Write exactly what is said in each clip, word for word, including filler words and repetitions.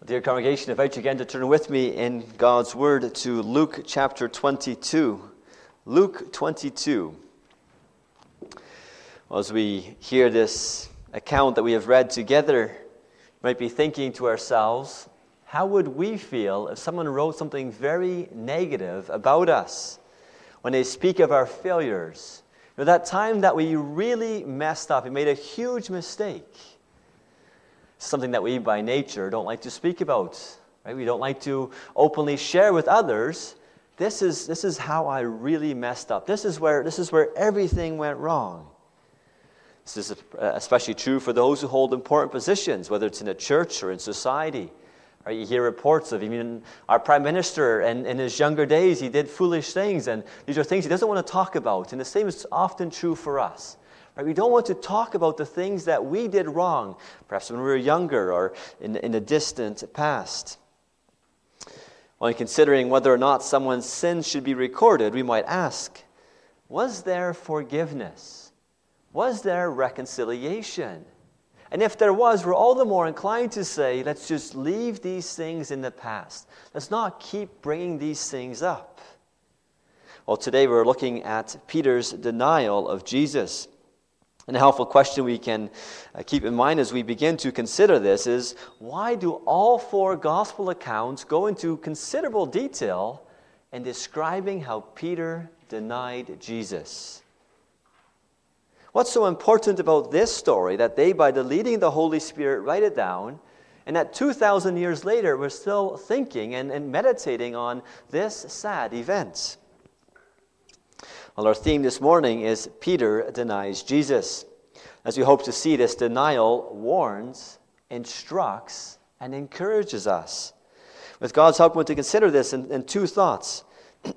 Dear congregation, I invite you again to turn with me in God's Word to Luke chapter twenty-two. Luke twenty-two. As we hear this account that we have read together, we might be thinking to ourselves, how would we feel if someone wrote something very negative about us? When they speak of our failures, you know, that time that we really messed up, we made a huge mistake. Something that we by nature don't like to speak about, right? We don't like to openly share with others. This is this is how I really messed up. This is where this is where everything went wrong. This is especially true for those who hold important positions, whether it's in a church or in society. Right? You hear reports of even our prime minister, and in his younger days, he did foolish things, and these are things he doesn't want to talk about. And the same is often true for us. Right? We don't want to talk about the things that we did wrong, perhaps when we were younger or in, in a distant past. When considering whether or not someone's sins should be recorded, we might ask, was there forgiveness? Was there reconciliation? And if there was, we're all the more inclined to say, let's just leave these things in the past. Let's not keep bringing these things up. Well, today we're looking at Peter's denial of Jesus. And a helpful question we can uh, keep in mind as we begin to consider this is, why do all four gospel accounts go into considerable detail in describing how Peter denied Jesus? What's so important about this story that they, by the leading of the Holy Spirit, write it down, and that two thousand years later we're still thinking and, and meditating on this sad event? Well, our theme this morning is Peter denies Jesus. As we hope to see, this denial warns, instructs, and encourages us. With God's help, we want to consider this in, in two thoughts.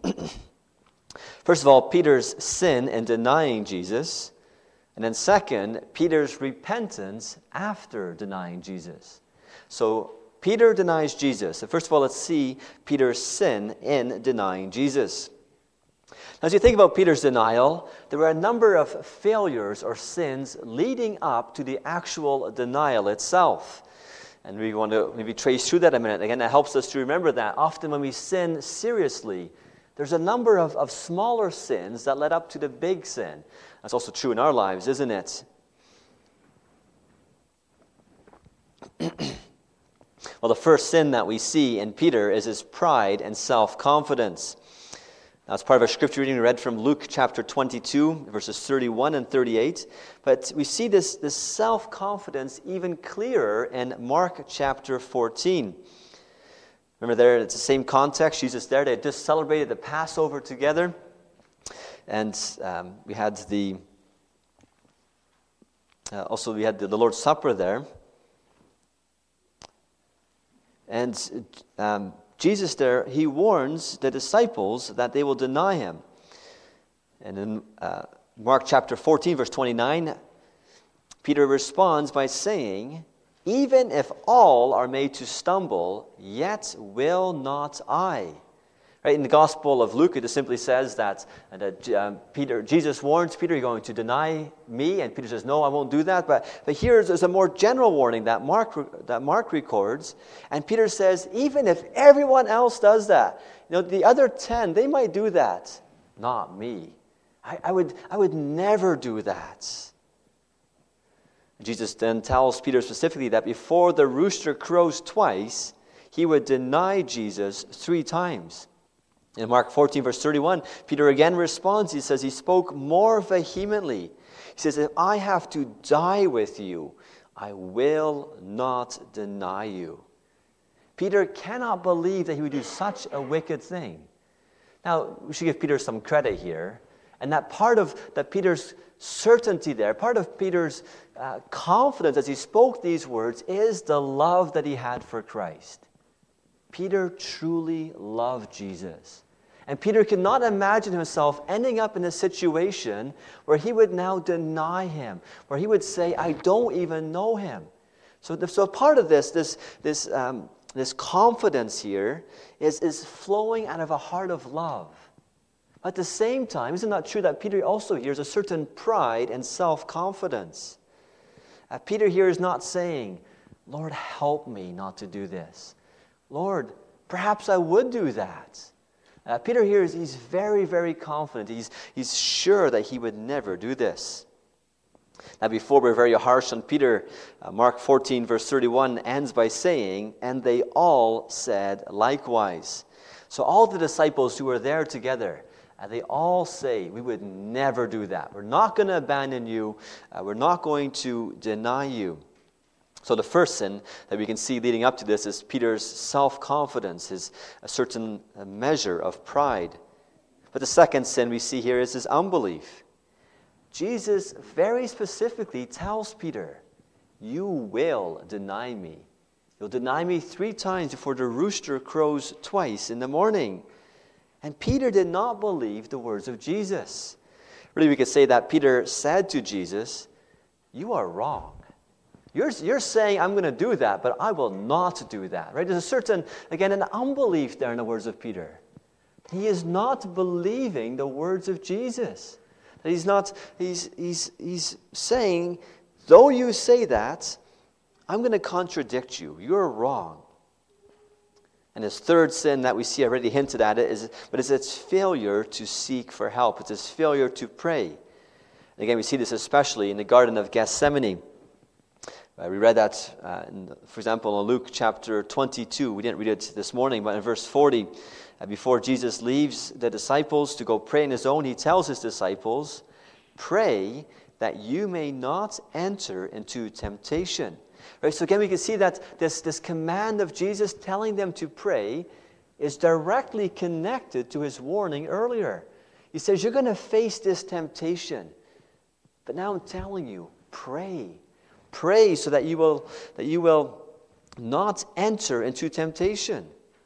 First of all, Peter's sin in denying Jesus. And then second, Peter's repentance after denying Jesus. So, Peter denies Jesus. So first of all, let's see Peter's sin in denying Jesus. As you think about Peter's denial, there were a number of failures or sins leading up to the actual denial itself. And we want to maybe trace through that a minute. Again, that helps us to remember that often when we sin seriously, there's a number of, of smaller sins that led up to the big sin. That's also true in our lives, isn't it? Well, the first sin that we see in Peter is his pride and self-confidence. That's part of our scripture reading we read from Luke chapter twenty-two, verses thirty-one and thirty-eight. But we see this, this self-confidence even clearer in Mark chapter fourteen. Remember there, it's the same context. Jesus there, they had just celebrated the Passover together. And um, we had the, uh, also we had the, the Lord's Supper there. And um, Jesus there, he warns the disciples that they will deny him. And in uh, Mark chapter fourteen, verse twenty-nine, Peter responds by saying, even if all are made to stumble, yet will not I. Right, in the Gospel of Luke, it just simply says that, that um, Peter, Jesus warns Peter, you're going to deny me, and Peter says, no, I won't do that. But, but here there's a more general warning that Mark, that Mark records, and Peter says, even if everyone else does that, you know, the other ten, they might do that, not me. I, I would, I would never do that. Jesus then tells Peter specifically that before the rooster crows twice, he would deny Jesus three times. In Mark fourteen, verse thirty-one, Peter again responds. He says, he spoke more vehemently. He says, if I have to die with you, I will not deny you. Peter cannot believe that he would do such a wicked thing. Now, we should give Peter some credit here. And that part of that Peter's certainty there, part of Peter's uh, confidence as he spoke these words is the love that he had for Christ. Peter truly loved Jesus. And Peter could not imagine himself ending up in a situation where he would now deny him, where he would say, I don't even know him. So, the, so part of this, this, this, um, this confidence here is, is flowing out of a heart of love. At the same time, isn't it true that Peter also hears a certain pride and self-confidence? Uh, Peter here is not saying, Lord, help me not to do this. Lord, perhaps I would do that. Uh, Peter here is he's very, very confident. He's, he's sure that he would never do this. Now, before we're very harsh on Peter, uh, Mark fourteen, verse thirty-one ends by saying, "And they all said likewise." So all the disciples who were there together, uh, they all say, "We would never do that. We're not going to abandon you. Uh, we're not going to deny you." So the first sin that we can see leading up to this is Peter's self-confidence, his a certain measure of pride. But the second sin we see here is his unbelief. Jesus very specifically tells Peter, "You will deny me. You'll deny me three times before the rooster crows twice in the morning." And Peter did not believe the words of Jesus. Really, we could say that Peter said to Jesus, "You are wrong. You're, you're saying I'm going to do that, but I will not do that." Right? There's a certain, again, an unbelief there in the words of Peter. He is not believing the words of Jesus. He's not, he's, he's, he's saying, though you say that, I'm going to contradict you. You're wrong. And his third sin that we see already hinted at it is, but it's its failure to seek for help. It's its failure to pray. And again, we see this especially in the Garden of Gethsemane. Uh, we read that, uh, in, for example, in Luke chapter twenty-two. We didn't read it this morning, but in verse forty, uh, before Jesus leaves the disciples to go pray on his own, he tells his disciples, "Pray that you may not enter into temptation." Right, so again, we can see that this, this command of Jesus telling them to pray is directly connected to his warning earlier. He says, you're going to face this temptation, but now I'm telling you, pray. Pray so that you will, that you will not enter into temptation.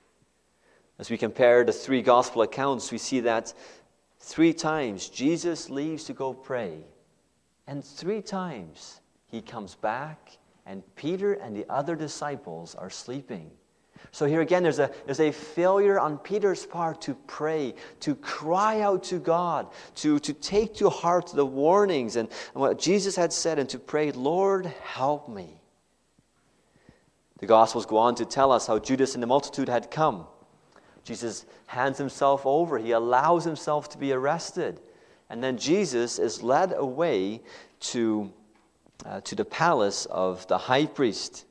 As we compare the three gospel accounts, we see that three times Jesus leaves to go pray, and three times he comes back, and Peter and the other disciples are sleeping. So here again, there's a, there's a failure on Peter's part to pray, to cry out to God, to, to take to heart the warnings and, and what Jesus had said, and to pray, "Lord, help me." The Gospels go on to tell us how Judas and the multitude had come. Jesus hands himself over. He allows himself to be arrested. And then Jesus is led away to, uh, to the palace of the high priest.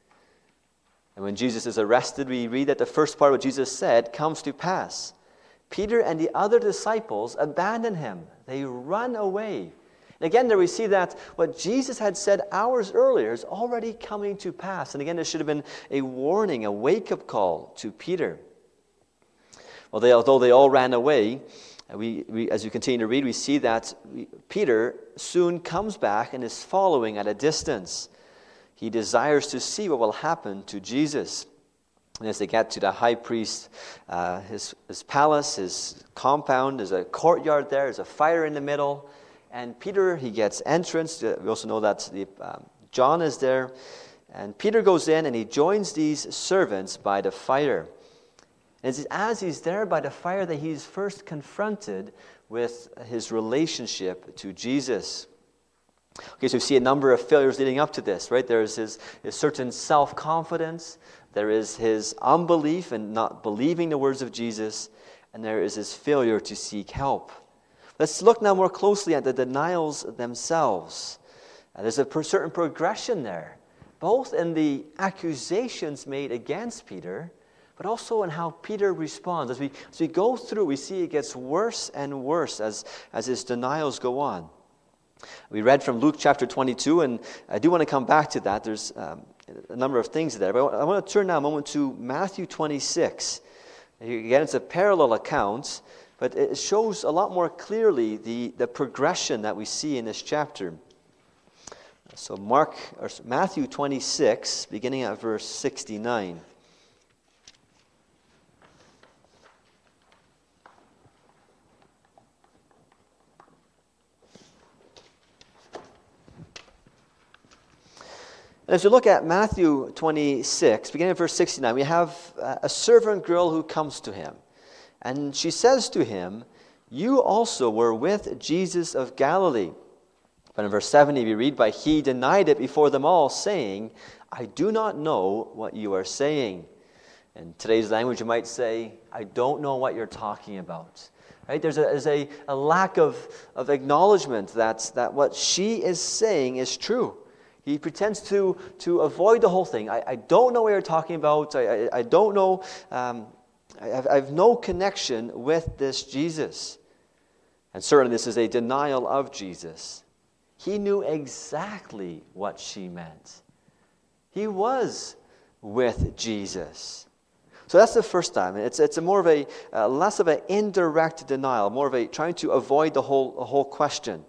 And when Jesus is arrested, we read that the first part of what Jesus said comes to pass. Peter and the other disciples abandon him. They run away. And again, there we see that what Jesus had said hours earlier is already coming to pass. And again, there should have been a warning, a wake-up call to Peter. Well, they, although they all ran away, we, we, as we continue to read, we see that we, Peter soon comes back and is following at a distance. He desires to see what will happen to Jesus. And as they get to the high priest, uh, his, his palace, his compound, there's a courtyard there, there's a fire in the middle. And Peter, he gets entrance. We also know that the, um, John is there. And Peter goes in and he joins these servants by the fire. And it's as he's there by the fire that he's first confronted with his relationship to Jesus. Okay, so we see a number of failures leading up to this, right? There is his, his certain self-confidence. There is his unbelief and not believing the words of Jesus. And there is his failure to seek help. Let's look now more closely at the denials themselves. Uh, there's a per- certain progression there, both in the accusations made against Peter, but also in how Peter responds. As we, as we go through, we see it gets worse and worse as, as his denials go on. We read from Luke chapter twenty-two, and I do want to come back to that. There's um, a number of things there. But I want to turn now a moment to Matthew twenty-six. Again, it's a parallel account, but it shows a lot more clearly the, the progression that we see in this chapter. So Mark or Matthew twenty-six, beginning at verse sixty-nine. And as we look at Matthew twenty-six, beginning at verse sixty-nine, we have a servant girl who comes to him. And she says to him, "You also were with Jesus of Galilee." But in verse seventy we read, "But he denied it before them all, saying, I do not know what you are saying." In today's language, you might say, "I don't know what you're talking about." Right? There's a, there's a, a lack of, of acknowledgement that, that what she is saying is true. He pretends to, to avoid the whole thing. I, I don't know what you're talking about. I, I, I don't know. Um, I, have, I have no connection with this Jesus. And certainly this is a denial of Jesus. He knew exactly what she meant. He was with Jesus. So that's the first time. It's it's a more of a uh, less of an indirect denial, more of a trying to avoid the whole the whole question.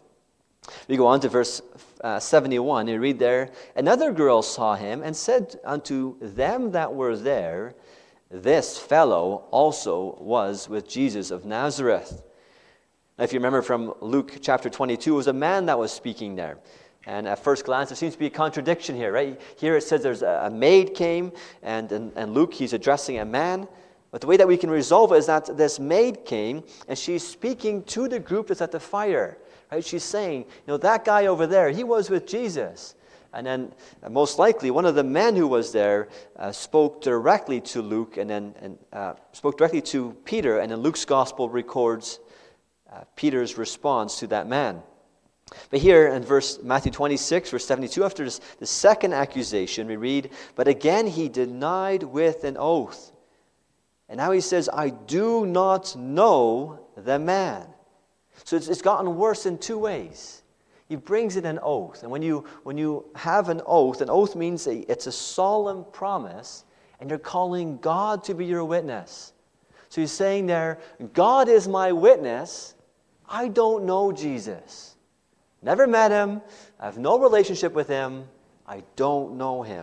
We go on to verse uh, seventy-one. You read there, "Another girl saw him and said unto them that were there, This fellow also was with Jesus of Nazareth." Now, if you remember from Luke chapter twenty-two, it was a man that was speaking there. And at first glance, there seems to be a contradiction here, right? Here it says there's a, a maid came, and, and, and Luke, he's addressing a man. But the way that we can resolve it is that this maid came, and she's speaking to the group that's at the fire, right? She's saying, you know, that guy over there, he was with Jesus. And then, uh, most likely, one of the men who was there uh, spoke directly to Luke, and then and, uh, spoke directly to Peter, and then Luke's gospel records uh, Peter's response to that man. But here in verse Matthew twenty-six, verse seventy-two, after this, the second accusation, we read, "But again he denied with an oath." And now he says, "I do not know the man." So it's, it's gotten worse in two ways. He brings in an oath. And when you, when you have an oath, an oath means a, it's a solemn promise, and you're calling God to be your witness. So he's saying there, God is my witness. I don't know Jesus. Never met him. I have no relationship with him. I don't know him.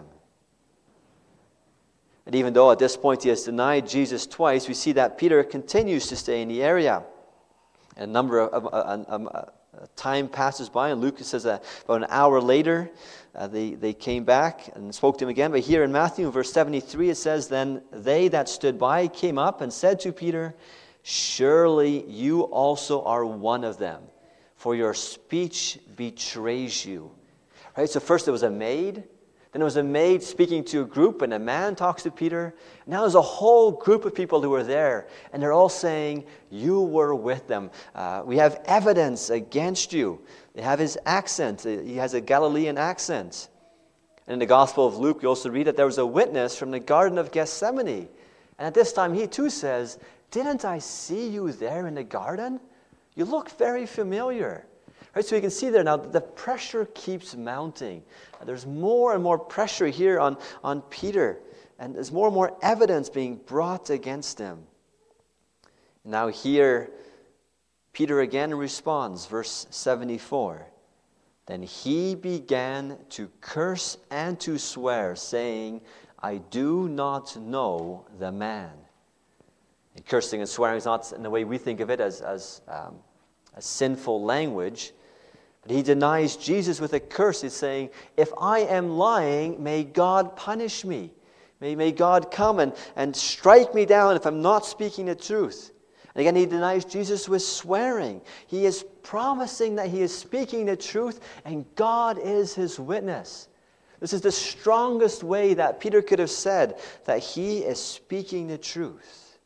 And even though at this point he has denied Jesus twice, we see that Peter continues to stay in the area. And a number of, of, of, of, of time passes by, and Luke says that about an hour later, uh, they, they came back and spoke to him again. But here in Matthew, verse seventy-three, it says, "Then they that stood by came up and said to Peter, Surely you also are one of them, for your speech betrays you." Right? So first there was a maid, then there was a maid speaking to a group, and a man talks to Peter. Now there's a whole group of people who are there, and they're all saying, "You were with them. Uh, we have evidence against you." They have his accent. He has a Galilean accent. And in the Gospel of Luke, we also read that there was a witness from the Garden of Gethsemane. And at this time, he too says, "Didn't I see you there in the garden? You look very familiar." Right, so you can see there now the pressure keeps mounting. There's more and more pressure here on, on Peter. And there's more and more evidence being brought against him. Now here, Peter again responds, verse seventy-four. "Then he began to curse and to swear, saying, I do not know the man." And cursing and swearing is not in the way we think of it as, as um, a sinful language. But he denies Jesus with a curse. He's saying, if I am lying, may God punish me. May, may God come and, and strike me down if I'm not speaking the truth. And again, he denies Jesus with swearing. He is promising that he is speaking the truth, and God is his witness. This is the strongest way that Peter could have said that he is speaking the truth.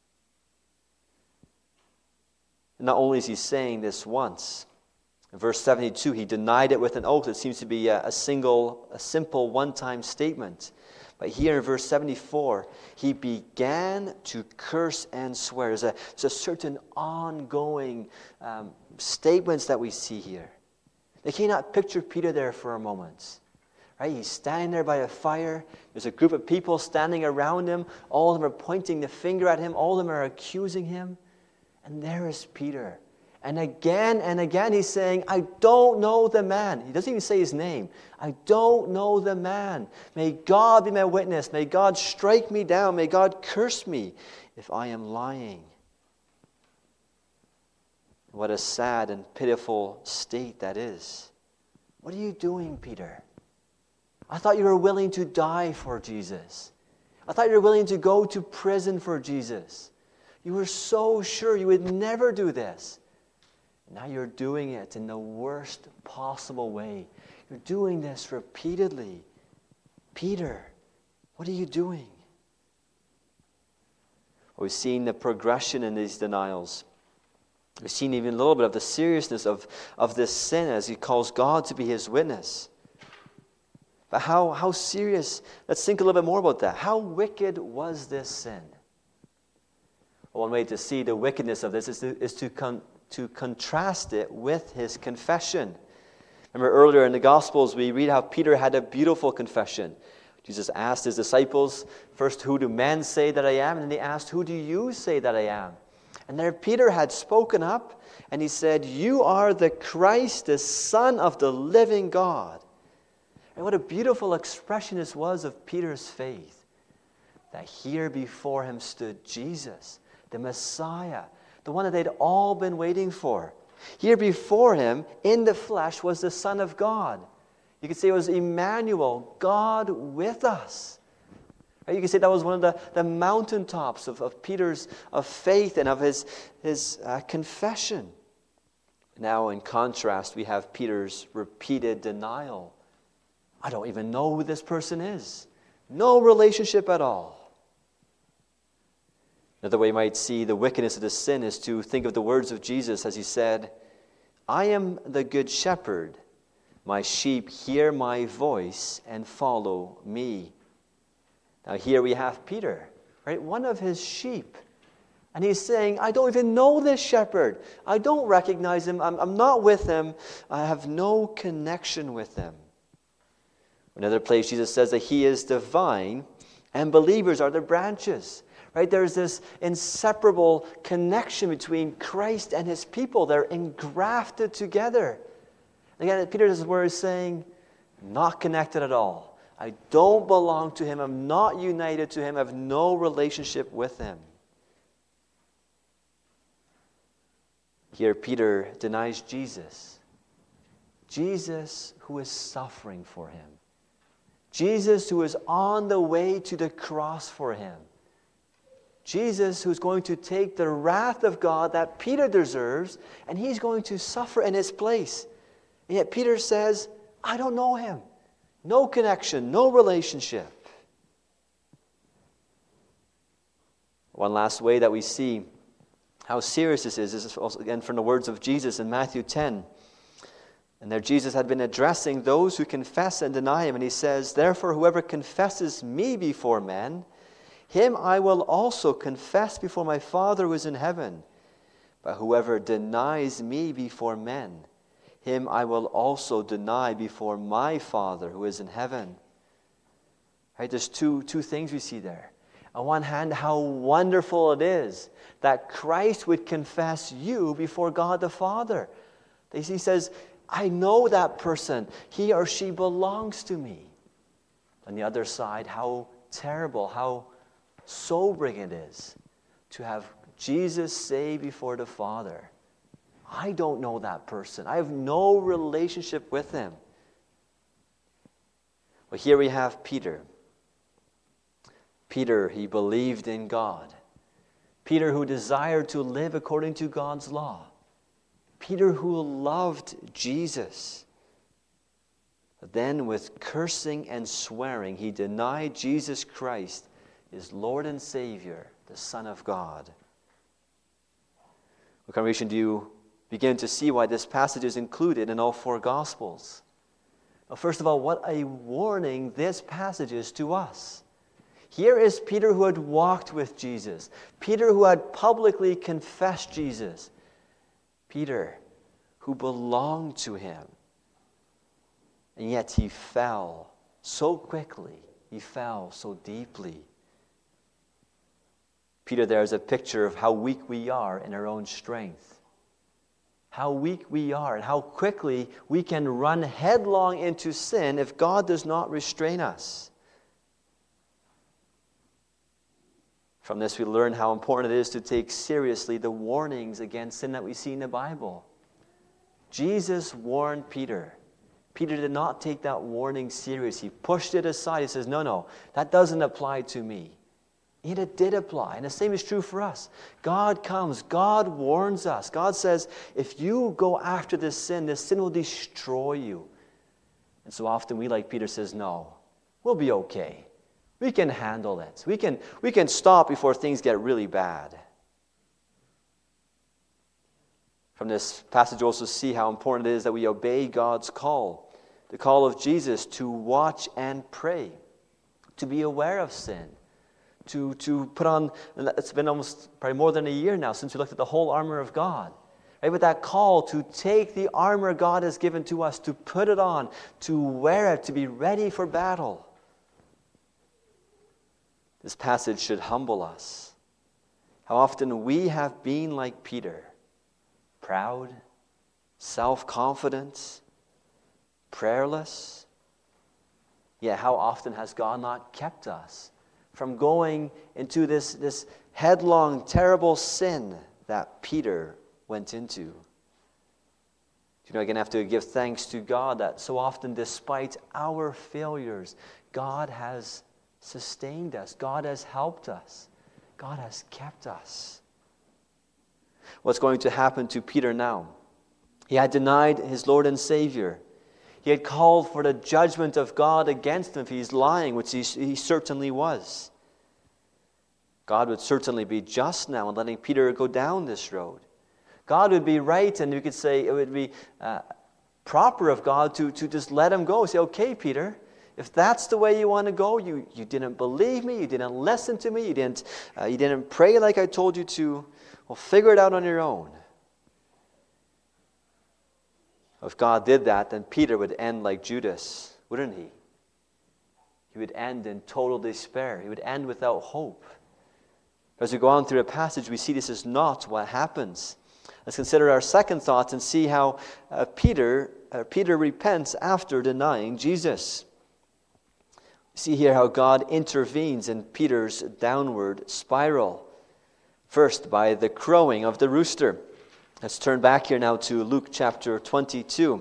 And not only is he saying this once, in verse seventy-two, he denied it with an oath. It seems to be a, a single, a simple one-time statement. But here in verse seventy-four, he began to curse and swear. There's a, there's a certain ongoing um, statements that we see here. They cannot picture Peter there for a moment. Right? He's standing there by a fire. There's a group of people standing around him. All of them are pointing the finger at him. All of them are accusing him. And there is Peter. And again and again he's saying, I don't know the man. He doesn't even say his name. I don't know the man. May God be my witness. May God strike me down. May God curse me if I am lying. What a sad and pitiful state that is. What are you doing, Peter? I thought you were willing to die for Jesus. I thought you were willing to go to prison for Jesus. You were so sure you would never do this. Now you're doing it in the worst possible way. You're doing this repeatedly. Peter, what are you doing? We've seen the progression in these denials. We've seen even a little bit of the seriousness of, of this sin as he calls God to be his witness. But how, how serious, let's think a little bit more about that. How wicked was this sin? Well, one way to see the wickedness of this is to, is to, con, to contrast it with his confession. Remember earlier in the Gospels, we read how Peter had a beautiful confession. Jesus asked his disciples, first, who do men say that I am? And then they asked, who do you say that I am? And there Peter had spoken up, and he said, you are the Christ, the Son of the living God. And what a beautiful expression this was of Peter's faith. That here before him stood Jesus, the Messiah, the one that they'd all been waiting for. Here before him, in the flesh, was the Son of God. You could say it was Emmanuel, God with us. You could say that was one of the, the mountaintops of, of Peter's of faith and of his, his uh, confession. Now, in contrast, we have Peter's repeated denial. I don't even know who this person is. No relationship at all. Another way you might see the wickedness of this sin is to think of the words of Jesus as he said, I am the good shepherd. My sheep hear my voice and follow me. Now here we have Peter, right? One of his sheep. And he's saying, I don't even know this shepherd. I don't recognize him. I'm, I'm not with him. I have no connection with him. Another place Jesus says that he is the vine and believers are the branches. Right? There's this inseparable connection between Christ and his people. They're engrafted together. Again, Peter is where he's saying, not connected at all. I don't belong to him. I'm not united to him. I have no relationship with him. Here Peter denies Jesus. Jesus who is suffering for him. Jesus who is on the way to the cross for him. Jesus who's going to take the wrath of God that Peter deserves, and he's going to suffer in his place. And yet Peter says, I don't know him. No connection, no relationship. One last way that we see how serious this is, is also again from the words of Jesus in Matthew ten. And there Jesus had been addressing those who confess and deny him. And he says, therefore, whoever confesses me before men, him I will also confess before my Father who is in heaven. But whoever denies me before men, him I will also deny before my Father who is in heaven. Right? There's two, two things we see there. On one hand, how wonderful it is that Christ would confess you before God the Father. He says, I know that person. He or she belongs to me. On the other side, how terrible, how sobering it is to have Jesus say before the Father, I don't know that person. I have no relationship with him. Well, here we have Peter. Peter, he believed in God. Peter who desired to live according to God's law. Peter who loved Jesus. But then with cursing and swearing, he denied Jesus Christ, his Lord and Savior, the Son of God. What congregation, do you begin to see why this passage is included in all four Gospels? Well, first of all, what a warning this passage is to us. Here is Peter who had walked with Jesus. Peter who had publicly confessed Jesus. Peter who belonged to him. And yet he fell so quickly. He fell so deeply. Peter there is a picture of how weak we are in our own strength. How weak we are and how quickly we can run headlong into sin if God does not restrain us. From this we learn how important it is to take seriously the warnings against sin that we see in the Bible. Jesus warned Peter. Peter did not take that warning serious. He pushed it aside. He says, no, no, that doesn't apply to me. And it did apply. And the same is true for us. God comes. God warns us. God says, if you go after this sin, this sin will destroy you. And so often we, like Peter, says, no, we'll be okay. We can handle it. We can, we can stop before things get really bad. From this passage, we also see how important it is that we obey God's call. The call of Jesus to watch and pray. To be aware of sin. To, to put on, it's been almost probably more than a year now since we looked at the whole armor of God. Right? With that call to take the armor God has given to us, to put it on, to wear it, to be ready for battle. This passage should humble us. How often we have been like Peter, proud, self-confident, prayerless. Yet how often has God not kept us from going into this, this headlong, terrible sin that Peter went into? You know, again, I have to give thanks to God that so often, despite our failures, God has sustained us. God has helped us. God has kept us. What's going to happen to Peter now? He had denied his Lord and Savior. He had called for the judgment of God against him if he's lying, which he, he certainly was. God would certainly be just now in letting Peter go down this road. God would be right, and you could say it would be uh, proper of God to, to just let him go. Say, okay, Peter, if that's the way you want to go, you, you didn't believe me, you didn't listen to me, you didn't, uh, you didn't pray like I told you to, well, figure it out on your own. If God did that, then Peter would end like Judas, wouldn't he? He would end in total despair. He would end without hope. As we go on through the passage, we see this is not what happens. Let's consider our second thought and see how uh, Peter, uh, Peter repents after denying Jesus. We see here how God intervenes in Peter's downward spiral. First, by the crowing of the rooster. Let's turn back here now to Luke chapter twenty-two.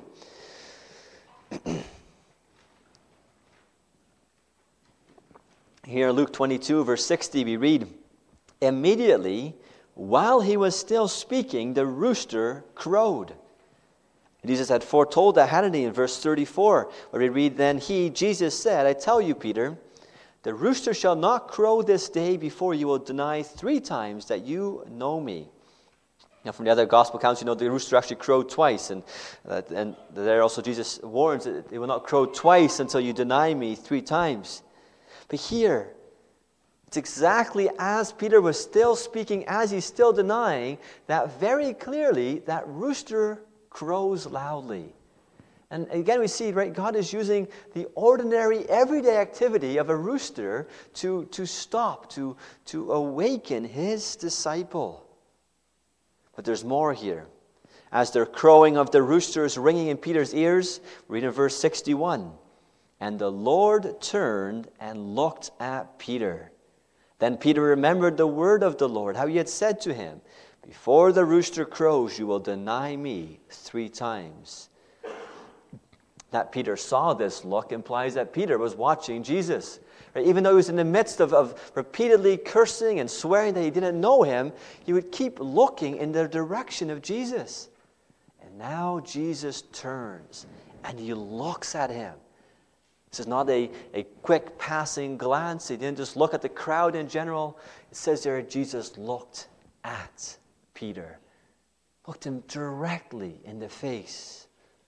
Here, Luke twenty-two, verse sixty, we read, immediately, while he was still speaking, the rooster crowed. Jesus had foretold that, hadn't he, in verse thirty-four, where we read, then he, Jesus, said, I tell you, Peter, the rooster shall not crow this day before you will deny three times that you know me. Now, from the other gospel accounts, you know, the rooster actually crowed twice. And, uh, and there also Jesus warns that it will not crow twice until you deny me three times. But here, it's exactly as Peter was still speaking, as he's still denying, that very clearly that rooster crows loudly. And again, we see, right, God is using the ordinary, everyday activity of a rooster to, to stop, to, to awaken his disciple. But there's more here. As the crowing of the rooster is ringing in Peter's ears, read in verse sixty-one. And the Lord turned and looked at Peter. Then Peter remembered the word of the Lord, how he had said to him, before the rooster crows, you will deny me three times. That Peter saw this look implies that Peter was watching Jesus. Right? Even though he was in the midst of, of repeatedly cursing and swearing that he didn't know him, he would keep looking in the direction of Jesus. And now Jesus turns and he looks at him. This is not a, a quick passing glance. He didn't just look at the crowd in general. It says there Jesus looked at Peter. Looked him directly in the face.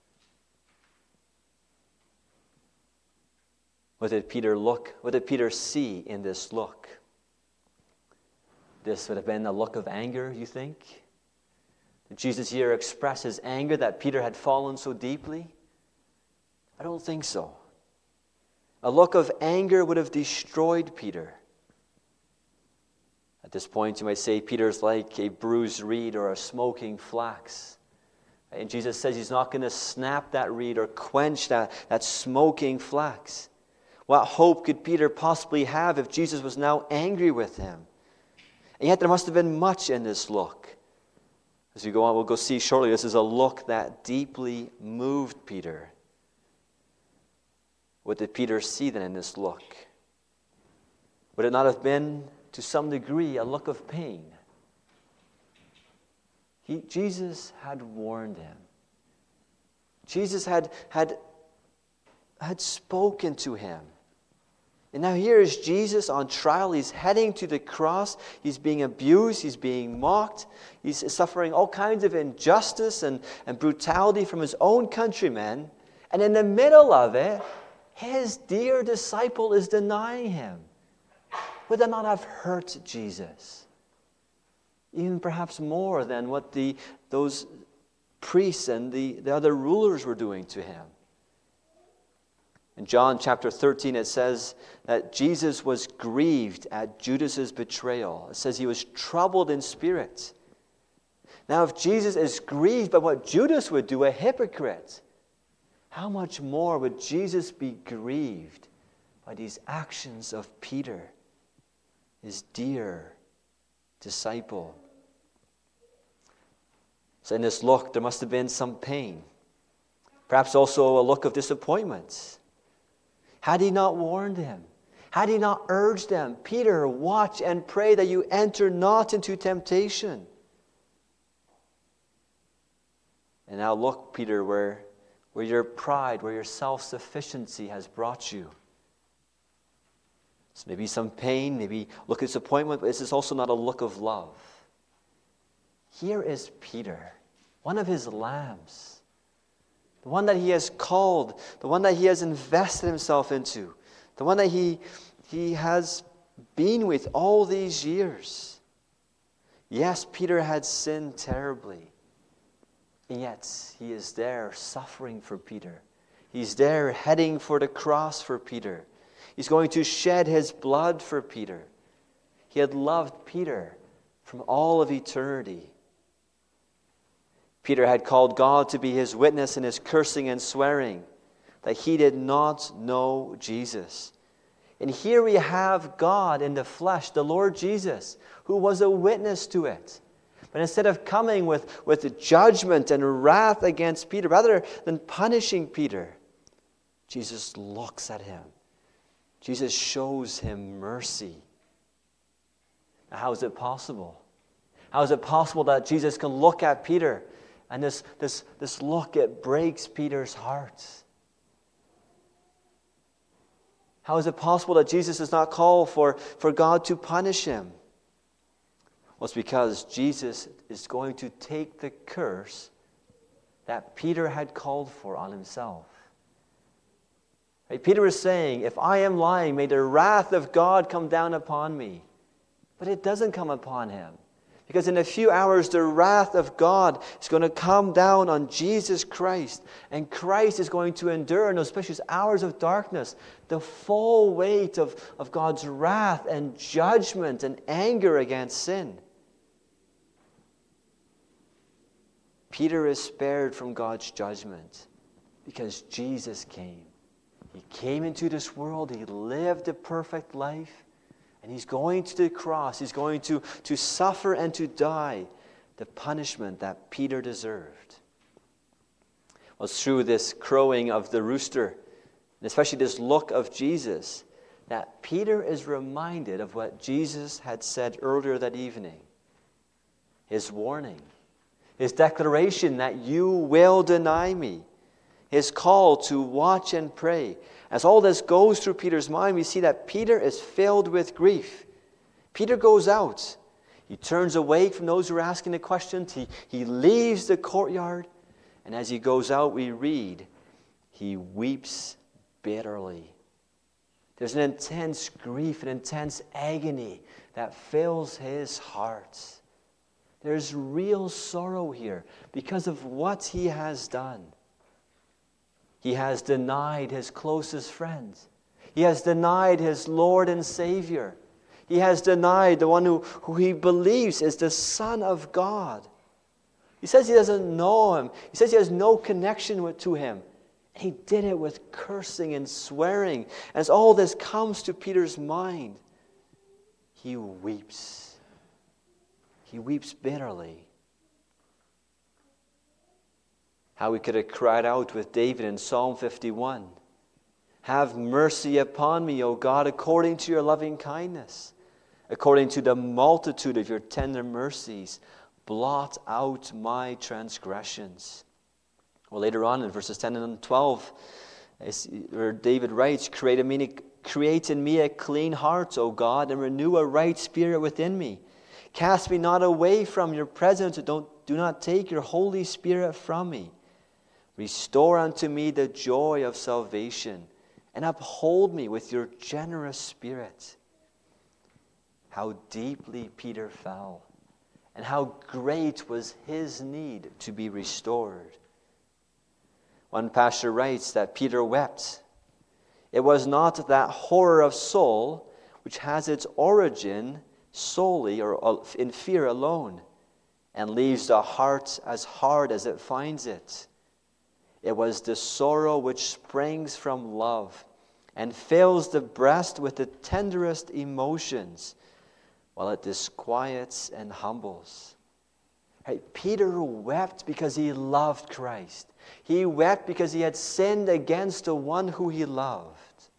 What did Peter look? What did Peter see in this look? This would have been a look of anger, you think? Did Jesus here express his anger that Peter had fallen so deeply? I don't think so. A look of anger would have destroyed Peter. At this point, you might say Peter's like a bruised reed or a smoking flax. And Jesus says he's not going to snap that reed or quench that, that smoking flax. What hope could Peter possibly have if Jesus was now angry with him? And yet there must have been much in this look. As we go on, we'll go see shortly, this is a look that deeply moved Peter. What did Peter see then in this look? Would it not have been to some degree, a look of pain. He, Jesus had warned him. Jesus had, had, had spoken to him. And now here is Jesus on trial. He's heading to the cross. He's being abused. He's being mocked. He's suffering all kinds of injustice and, and brutality from his own countrymen. And in the middle of it, his dear disciple is denying him. Would that not have hurt Jesus? Even perhaps more than what the those priests and the, the other rulers were doing to him. In John chapter thirteen, it says that Jesus was grieved at Judas's betrayal. It says he was troubled in spirit. Now, if Jesus is grieved by what Judas would do, a hypocrite, how much more would Jesus be grieved by these actions of Peter, his dear disciple? So in this look, there must have been some pain. Perhaps also a look of disappointment. Had he not warned him? Had he not urged them, Peter, watch and pray that you enter not into temptation? And now look, Peter, where, where your pride, where your self-sufficiency has brought you. So maybe some pain, maybe look of disappointment, but this is also not a look of love. Here is Peter, one of his lambs. The one that he has called, the one that he has invested himself into, the one that he, he has been with all these years. Yes, Peter had sinned terribly, and yet he is there suffering for Peter. He's there heading for the cross for Peter. He's going to shed his blood for Peter. He had loved Peter from all of eternity. Peter had called God to be his witness in his cursing and swearing that he did not know Jesus. And here we have God in the flesh, the Lord Jesus, who was a witness to it. But instead of coming with, with judgment and wrath against Peter, rather than punishing Peter, Jesus looks at him. Jesus shows him mercy. Now, how is it possible? How is it possible that Jesus can look at Peter and this, this, this look, it breaks Peter's heart? How is it possible that Jesus does not call for, for God to punish him? Well, it's because Jesus is going to take the curse that Peter had called for on himself. Right? Peter is saying, if I am lying, may the wrath of God come down upon me. But it doesn't come upon him. Because in a few hours, the wrath of God is going to come down on Jesus Christ. And Christ is going to endure in those precious hours of darkness the full weight of, of God's wrath and judgment and anger against sin. Peter is spared from God's judgment because Jesus came. He came into this world. He lived a perfect life. And he's going to the cross. He's going to, to suffer and to die the punishment that Peter deserved. Well, it's through this crowing of the rooster, and especially this look of Jesus, that Peter is reminded of what Jesus had said earlier that evening. His warning, his declaration that you will deny me, his call to watch and pray. As all this goes through Peter's mind, we see that Peter is filled with grief. Peter goes out. He turns away from those who are asking the questions. He, he leaves the courtyard. And as he goes out, we read, he weeps bitterly. There's an intense grief, an intense agony that fills his heart. There's real sorrow here because of what he has done. He has denied his closest friends. He has denied his Lord and Savior. He has denied the one who, who he believes is the Son of God. He says he doesn't know him. He says he has no connection with, to him. And he did it with cursing and swearing. As all this comes to Peter's mind, he weeps. He weeps bitterly. How we could have cried out with David in Psalm fifty-one. Have mercy upon me, O God, according to your loving kindness, According to the multitude of your tender mercies, blot out my transgressions. Well, later on in verses ten and twelve, where David writes, create in me, create in me a clean heart, O God, and renew a right spirit within me. Cast me not away from your presence, and don't, do not take your Holy Spirit from me. Restore unto me the joy of salvation, and uphold me with your generous spirit. How deeply Peter fell, and how great was his need to be restored. One pastor writes that Peter wept. It was not that horror of soul which has its origin solely or in fear alone, and leaves the heart as hard as it finds it. It was the sorrow which springs from love and fills the breast with the tenderest emotions, while it disquiets and humbles. Right? Peter wept because he loved Christ. He wept because he had sinned against the one who he loved.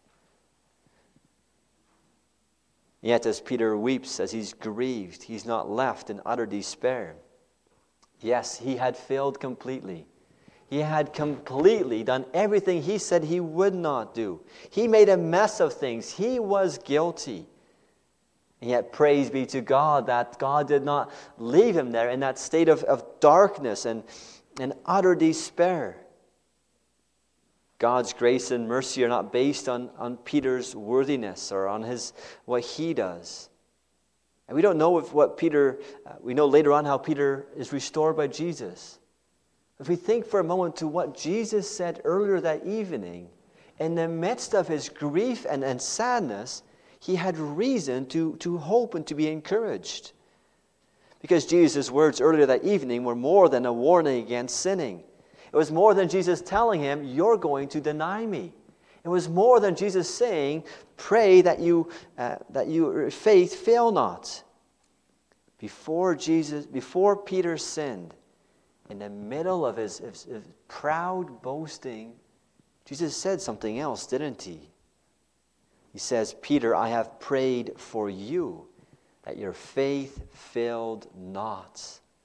Yet as Peter weeps, as he's grieved, he's not left in utter despair. Yes, he had failed completely. He had completely done everything he said he would not do. He made a mess of things. He was guilty. And yet, praise be to God that God did not leave him there in that state of, of darkness and, and utter despair. God's grace and mercy are not based on, on Peter's worthiness or on his what he does. And we don't know if what Peter, uh, we know later on how Peter is restored by Jesus. If we think for a moment to what Jesus said earlier that evening, in the midst of his grief and, and sadness, he had reason to, to hope and to be encouraged. Because Jesus' words earlier that evening were more than a warning against sinning. It was more than Jesus telling him, you're going to deny me. It was more than Jesus saying, pray that you uh, that your faith fail not. Before Jesus, before Peter sinned, in the middle of his, his, his proud boasting, Jesus said something else, didn't he? He says, Peter, I have prayed for you that your faith failed not.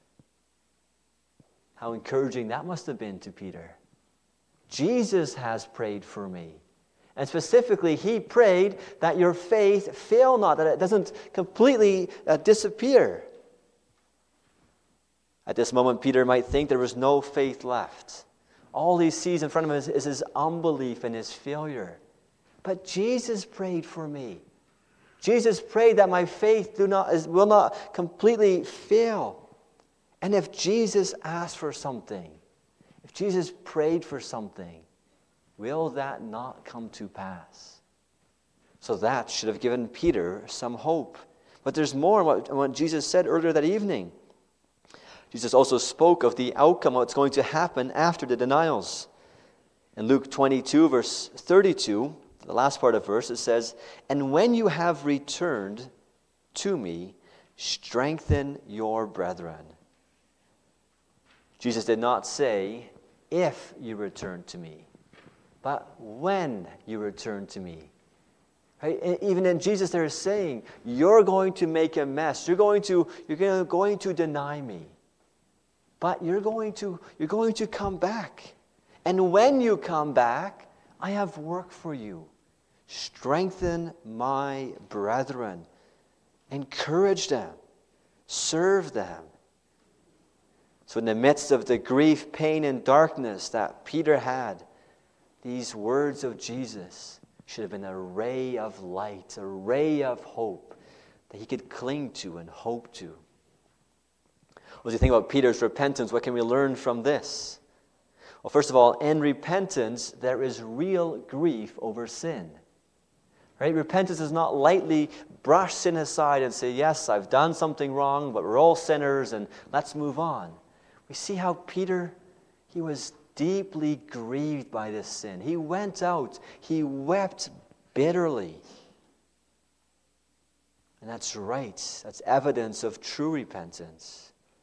How encouraging that must have been to Peter. Jesus has prayed for me. And specifically, he prayed that your faith fail not, that it doesn't completely uh, disappear. At this moment, Peter might think there was no faith left. All he sees in front of him is, is his unbelief and his failure. But Jesus prayed for me. Jesus prayed that my faith do not, is, will not completely fail. And if Jesus asked for something, if Jesus prayed for something, will that not come to pass? So that should have given Peter some hope. But there's more in what, in what Jesus said earlier that evening. Jesus also spoke of the outcome, what's going to happen after the denials. In Luke twenty-two, verse thirty-two, the last part of the verse, it says, and when you have returned to me, strengthen your brethren. Jesus did not say, if you return to me, but when you return to me. Right? Even in Jesus, they're saying, you're going to make a mess. You're going to, you're going to deny me. But you're going to, you're going to come back. And when you come back, I have work for you. Strengthen my brethren. Encourage them. Serve them. So in the midst of the grief, pain, and darkness that Peter had, these words of Jesus should have been a ray of light, a ray of hope that he could cling to and hope to. As you think about Peter's repentance, what can we learn from this? Well, first of all, in repentance, there is real grief over sin. Right? Repentance is not lightly brush sin aside and say, yes, I've done something wrong, but we're all sinners and let's move on. We see how Peter, he was deeply grieved by this sin. He went out, he wept bitterly. And that's right. That's evidence of true repentance.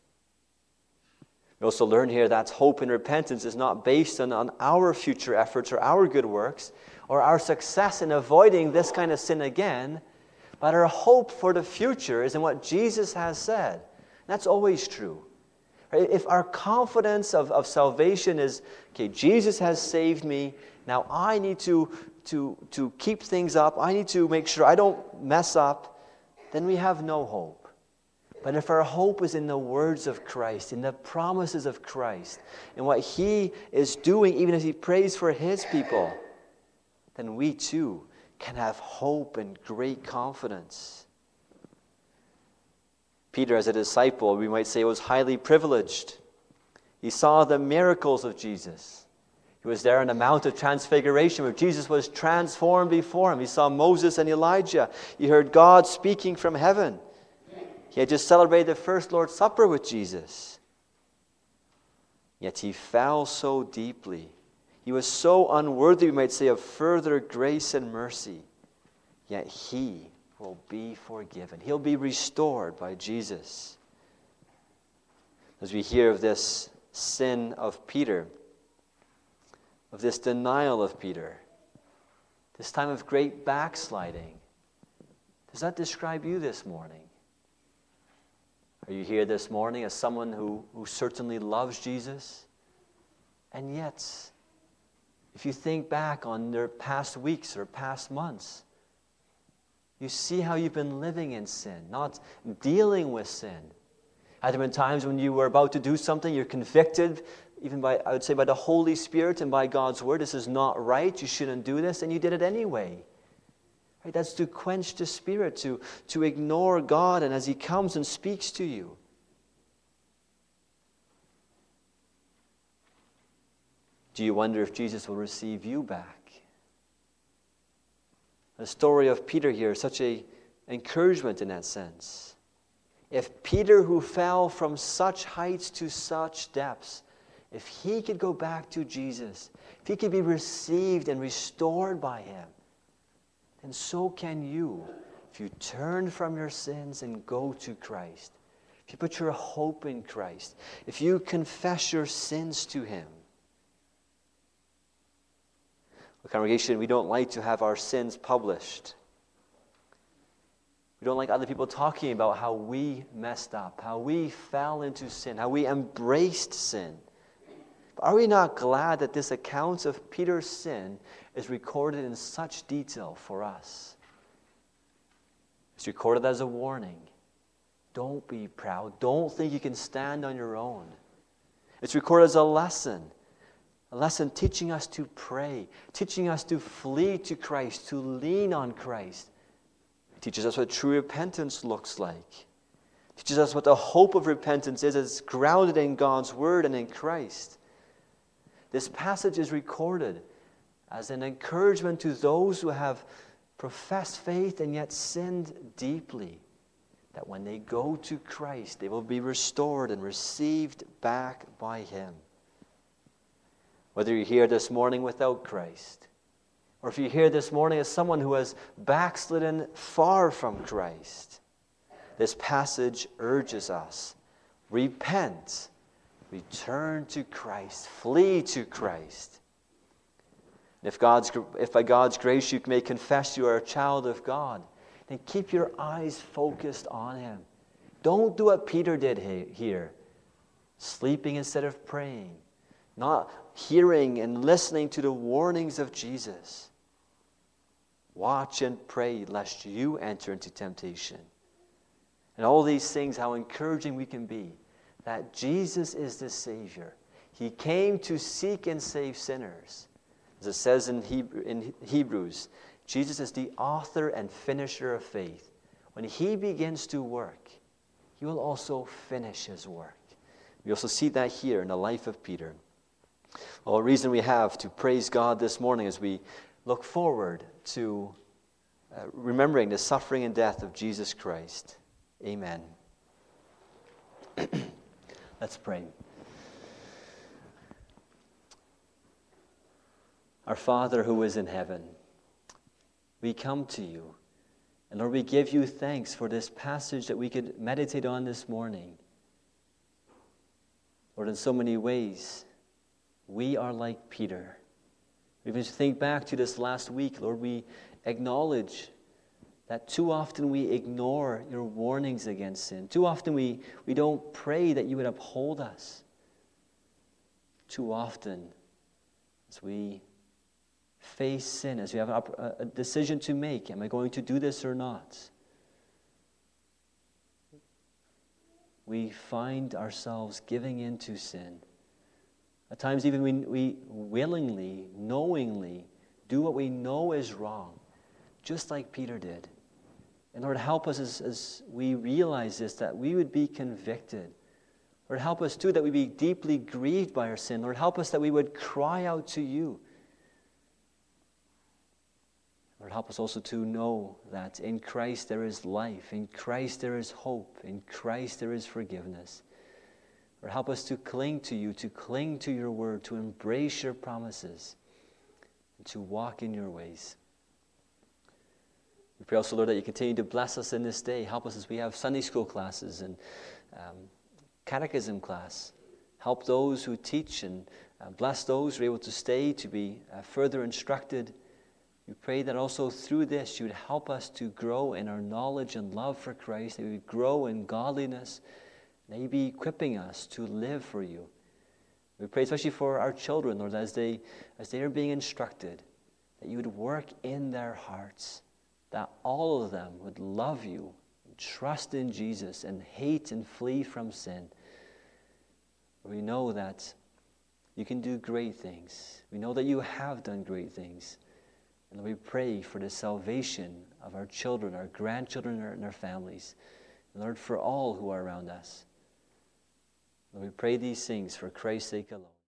We also learn here that hope in repentance is not based on, on our future efforts or our good works or our success in avoiding this kind of sin again, But our hope for the future is in what Jesus has said. That's always true. Right? If our confidence of, of salvation is, okay, Jesus has saved me, now I need to, to, to keep things up, I need to make sure I don't mess up, then we have no hope. But if our hope is in the words of Christ, in the promises of Christ, in what He is doing, even as He prays for His people, then we too can have hope and great confidence. Peter, as a disciple, we might say, was highly privileged. He saw the miracles of Jesus. He was there on the Mount of Transfiguration where Jesus was transformed before him. He saw Moses and Elijah. He heard God speaking from heaven. He had just celebrated the first Lord's Supper with Jesus. Yet he fell so deeply. He was so unworthy, we might say, of further grace and mercy. Yet he will be forgiven. He'll be restored by Jesus. As we hear of this sin of Peter, of this denial of Peter, this time of great backsliding, does that describe you this morning? Are you here this morning as someone who, who certainly loves Jesus? And yet, if you think back on their past weeks or past months, you see how you've been living in sin, not dealing with sin. Have there been times when you were about to do something, you're convicted, even by, I would say, by the Holy Spirit and by God's Word, this is not right, you shouldn't do this, and you did it anyway. Right? That's to quench the Spirit, to, to ignore God, and as He comes and speaks to you. Do you wonder if Jesus will receive you back? The story of Peter here is such an encouragement in that sense. If Peter, who fell from such heights to such depths, if he could go back to Jesus, if he could be received and restored by Him, then so can you, if you turn from your sins and go to Christ, if you put your hope in Christ, if you confess your sins to Him. Well, congregation, we don't like to have our sins published. We don't like other people talking about how we messed up, how we fell into sin, how we embraced sin. But are we not glad that this account of Peter's sin is recorded in such detail for us? It's recorded as a warning. Don't be proud. Don't think you can stand on your own. It's recorded as a lesson. A lesson teaching us to pray, teaching us to flee to Christ, to lean on Christ. It teaches us what true repentance looks like. It teaches us what the hope of repentance is. It's grounded in God's Word and in Christ. This passage is recorded as an encouragement to those who have professed faith and yet sinned deeply, that when they go to Christ, they will be restored and received back by Him. Whether you're here this morning without Christ, or if you're here this morning as someone who has backslidden far from Christ, this passage urges us, repent, return to Christ, flee to Christ. And if God's, if by God's grace you may confess you are a child of God, then keep your eyes focused on Him. Don't do what Peter did here, sleeping instead of praying, not hearing and listening to the warnings of Jesus. Watch and pray lest you enter into temptation. And all these things, how encouraging we can be, that Jesus is the Savior. He came to seek and save sinners. As it says in, Hebrew, in Hebrews, Jesus is the author and finisher of faith. When He begins to work, He will also finish His work. We also see that here in the life of Peter. Well, a reason we have to praise God this morning as we look forward to uh, remembering the suffering and death of Jesus Christ. Amen. Let's pray. Our Father who is in heaven, we come to You, and Lord, we give You thanks for this passage that we could meditate on this morning. Lord, in so many ways, we are like Peter. Even as we think back to this last week, Lord, we acknowledge that too often we ignore your warnings against sin. Too often we, we don't pray that you would uphold us. Too often, as we face sin, as we have a, a decision to make, am I going to do this or not? We find ourselves giving in to sin. At times even we, we willingly, knowingly do what we know is wrong, just like Peter did. And Lord, help us as, as we realize this, that we would be convicted. Lord, help us too that we be deeply grieved by our sin. Lord, help us that we would cry out to you. Lord, help us also to know that in Christ there is life, in Christ there is hope, in Christ there is forgiveness. Lord, help us to cling to you, to cling to your word, to embrace your promises, and to walk in your ways. We pray also, Lord, that you continue to bless us in this day. Help us as we have Sunday school classes and um, catechism class. Help those who teach and uh, bless those who are able to stay to be uh, further instructed. We pray that also through this you would help us to grow in our knowledge and love for Christ, that we would grow in godliness, that you be equipping us to live for you. We pray especially for our children, Lord, as they, as they are being instructed, that you would work in their hearts, that all of them would love you, and trust in Jesus, and hate and flee from sin. We know that you can do great things. We know that you have done great things. And we pray for the salvation of our children, our grandchildren, and our families. And Lord, for all who are around us. Lord, we pray these things for Christ's sake alone.